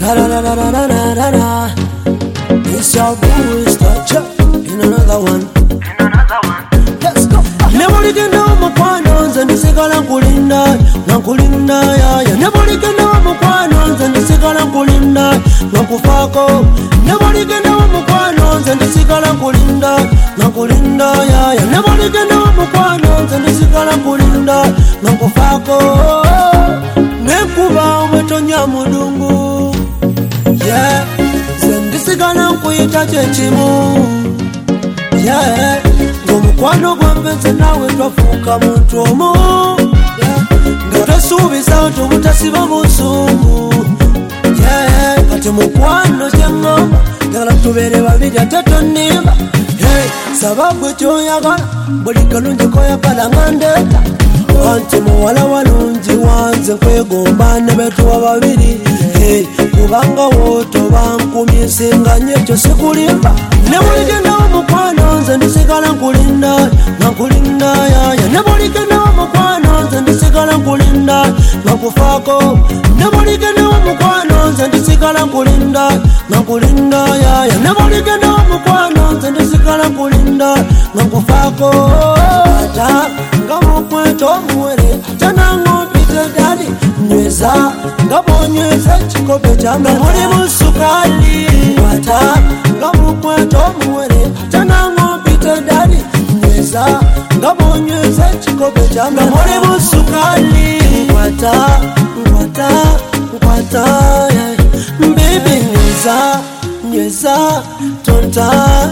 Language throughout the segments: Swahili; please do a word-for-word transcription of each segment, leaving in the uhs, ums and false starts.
Da da da da da da da da da. It's your booster check in another one. In another one. Let's go. Never again now, Mukwanos and the Sigala Kulinda, Nakulinda, ya. Never again now, Mukwanos and the Sigala Kulinda, Nakufako. Never again now, Mukwanos and the Sigala Kulinda, Nakulinda, ya. Never again now, Mukwanos and the Sigala Kulinda, Nakufako. Nekuba umetonya mudungu, yeah. Sendisigala kuita chechimu, yeah. Ngomukwano gwampenze nawe twafuuka muntu omu, nga tosuubiza tobutasiba busungu, yeah. Kati mukwano gyeŋŋamba njagala tubeere babiri ate tonnimba, hey. Sababu kyoyagala buli kalungi koyagala nga ndeeta, anti muwala walungi wanze nkwegomba ne betuwa babiri, hey. Kubanga wotoba nkumi nsinga nnyo ekyo sikulimba, ne buligendawo mukwano nze ndisigala nkulinda nkulinda yaya, ne buligendawo mukwano nze ndisigala nkulinda nakufaako, ne buligendawo mukwano nze ndisigala nkulinda nkulinda yaya, ne buligendawo mukwano nze ndisigala nkulinda nakufaako. Ata nga mukweta omuwere ate nangompite dali nyweza nga bonyweza ekikopo kyambe muli mu sukali, ata nga mukweta omuwere ate nangompite dali nyweza nga bonyweza ekikopo kyambe muli mu sukali, nkwata nkwata nkwata baby nyweza nyweza tonta,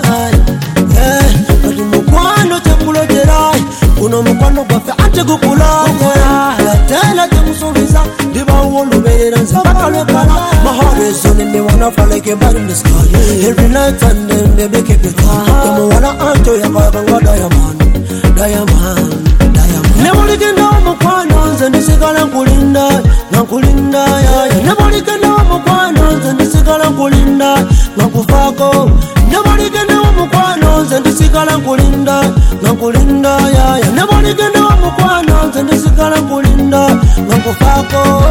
kati mukwano kyekulogera kuno mukwano gwaffe ate gukulagera, latela temusuubiza ndibawo olubeerera nze bakalekala, my heart is on and they wanna fly like a bird in the sky, every night and then baby keep it calm, temuwala anto yakayaganga diamond diamond diamond. Ne buligendawo mukwano nze ndisigala nkulinda nkulinda yaya, ne buligendawo mukwano nze ndisigala nkulinda nakufaako, ne buligendawo mukwano nze ndisigala nkulinda nkulinda yaya, ne buligendawo mukwano nze ndisigala nkulinda nakufaako.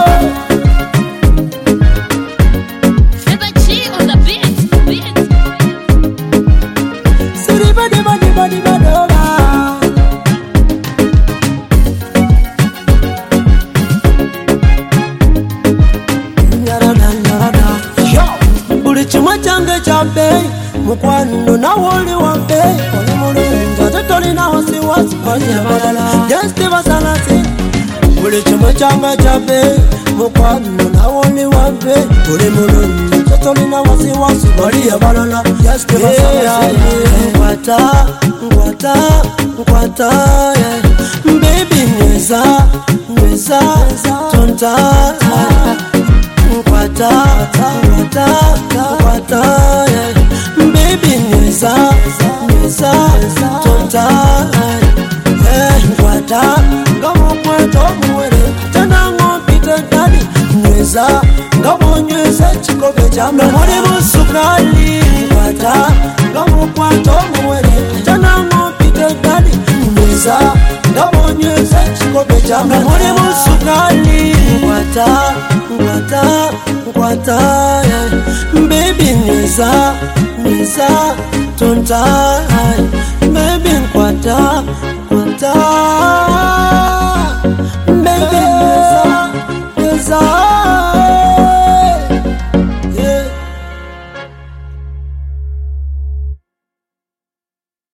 Buli kimwe kyange kyabbeeyi mukwano nawe oli wabbeeyi, oli mulungi ate tolina wasiwasi banyabalala just basalasi. Buli kimwe kyange kyabbeeyi mukwano nawe oli wabbeeyi, oli mulungi ate tolina wasiwasi banyabalala just basalasi. Nkwata nkwata nkwata baby nyweza nyweza tonta, nkwata nkwata nkwata baby nyweza nyweza tonta, nkwata nga mukweta omuwere ate nangompite dali nyweza nga bonyweza ekikopo kyambe muli mu sukali, nkwata nga mukweta omuwere ate nangompite dali nyweza nga bonyweza ekikopo kyambe muli mu sukali, nkwata nkwata nkwata baby nyweza nyweza tonta, baby nkwata nkwata baby nyweza nyweza.